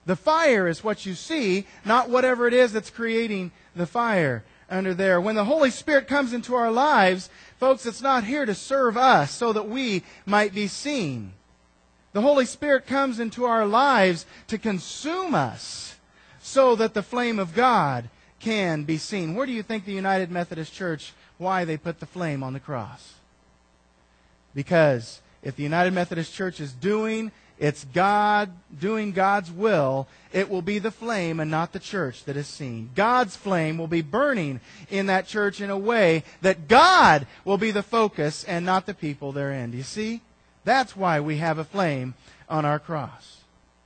The fire is what you see, not whatever it is that's creating the fire under there. When the Holy Spirit comes into our lives, folks, it's not here to serve us so that we might be seen. The Holy Spirit comes into our lives to consume us so that the flame of God can be seen. Where do you think the United Methodist Church, why they put the flame on the cross? Because if the United Methodist Church is doing God's will, it will be the flame and not the church that is seen. God's flame will be burning in that church in a way that God will be the focus and not the people therein. Do you see? That's why we have a flame on our cross.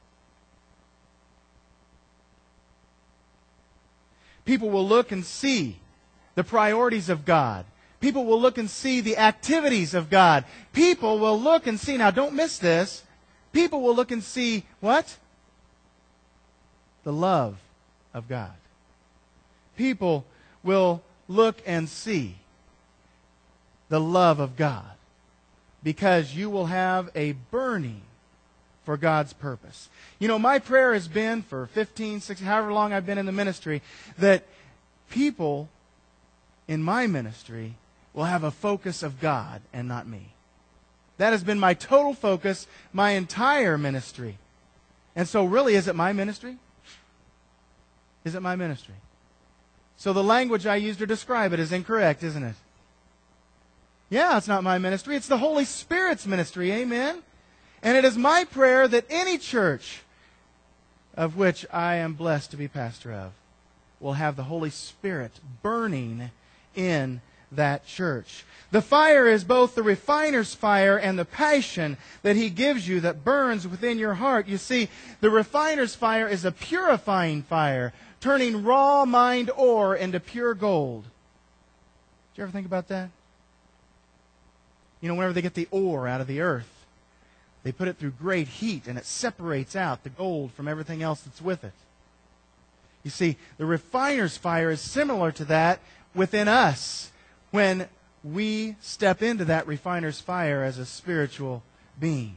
People will look and see the priorities of God. People will look and see the activities of God. People will look and see, now don't miss this, people will look and see what? The love of God. People will look and see the love of God because you will have a burning for God's purpose. You know, my prayer has been for 15, 16, however long I've been in the ministry, that people in my ministry will have a focus of God and not me. That has been my total focus, my entire ministry. And so really, is it my ministry? Is it my ministry? So the language I use to describe it is incorrect, isn't it? Yeah, it's not my ministry. It's the Holy Spirit's ministry. Amen? And it is my prayer that any church of which I am blessed to be pastor of will have the Holy Spirit burning in that church. The fire is both the refiner's fire and the passion that He gives you that burns within your heart. You see, the refiner's fire is a purifying fire, turning raw mined ore into pure gold. Did you ever think about that? You know, whenever they get the ore out of the earth, they put it through great heat and it separates out the gold from everything else that's with it. You see, the refiner's fire is similar to that within us when we step into that refiner's fire as a spiritual being.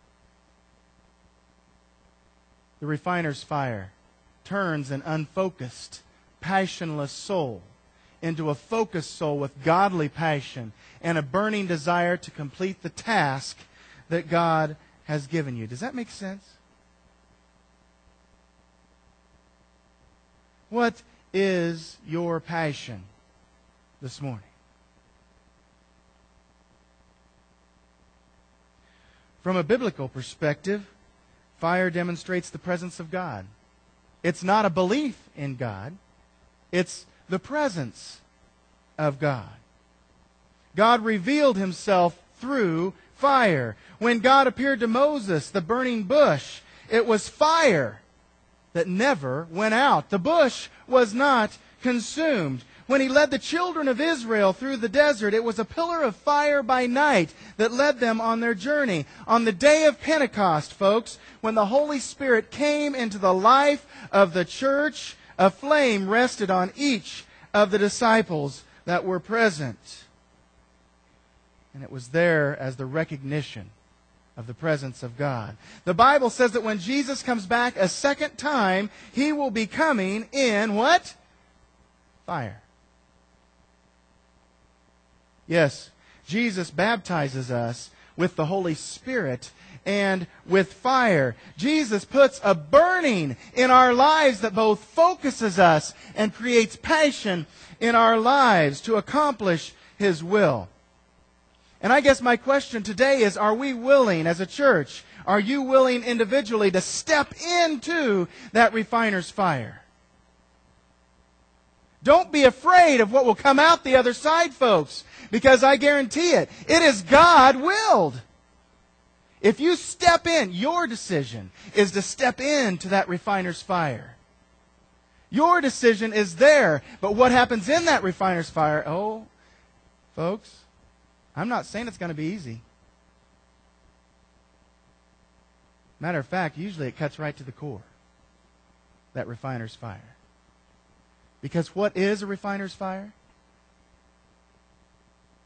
The refiner's fire turns an unfocused, passionless soul into a focused soul with godly passion and a burning desire to complete the task that God has given you. Does that make sense? What is your passion this morning? From a biblical perspective, fire demonstrates the presence of God. It's not a belief in God. It's the presence of God. God revealed Himself through fire. When God appeared to Moses, the burning bush, it was fire that never went out. The bush was not consumed. When He led the children of Israel through the desert, it was a pillar of fire by night that led them on their journey. On the day of Pentecost, folks, when the Holy Spirit came into the life of the church, a flame rested on each of the disciples that were present. And it was there as the recognition of the presence of God. The Bible says that when Jesus comes back a second time, He will be coming in what? Fire. Yes, Jesus baptizes us with the Holy Spirit and with fire. Jesus puts a burning in our lives that both focuses us and creates passion in our lives to accomplish His will. And I guess my question today is, are we willing as a church, are you willing individually to step into that refiner's fire? Don't be afraid of what will come out the other side, folks, because I guarantee it is God-willed. If you step in, your decision is to step into that refiner's fire. Your decision is there, but what happens in that refiner's fire? Oh, folks, I'm not saying it's going to be easy. Matter of fact, usually it cuts right to the core, that refiner's fire. Because what is a refiner's fire?